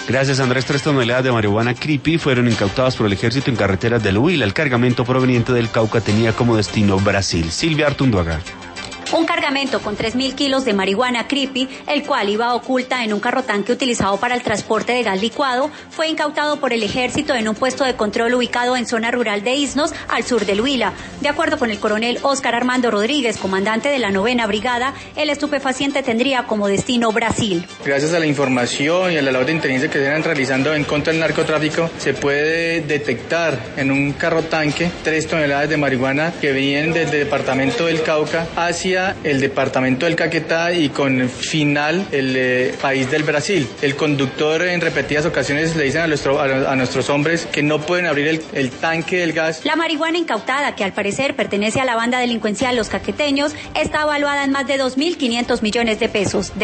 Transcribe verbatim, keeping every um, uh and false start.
Gracias, Andrés. Tres toneladas de marihuana creepy fueron incautadas por el ejército en carreteras del Huila. El cargamento proveniente del Cauca tenía como destino Brasil. Silvia Artunduaga. Un cargamento con tres mil kilos de marihuana creepy, el cual iba oculta en un carrotanque utilizado para el transporte de gas licuado, fue incautado por el ejército en un puesto de control ubicado en zona rural de Isnos, al sur del Huila. De acuerdo con el coronel Óscar Armando Rodríguez, comandante de la novena brigada, el estupefaciente tendría como destino Brasil. Gracias a la información y a la labor de inteligencia que se están realizando en contra del narcotráfico, se puede detectar en un carrotanque tres toneladas de marihuana que vienen desde el departamento del Cauca hacia el departamento del Caquetá y con final el eh, país del Brasil. El conductor en repetidas ocasiones le dicen a, nuestro, a, a nuestros hombres que no pueden abrir el, el tanque del gas. La marihuana incautada, que al parecer pertenece a la banda delincuencial Los Caqueteños, está evaluada en más de dos mil quinientos millones de pesos.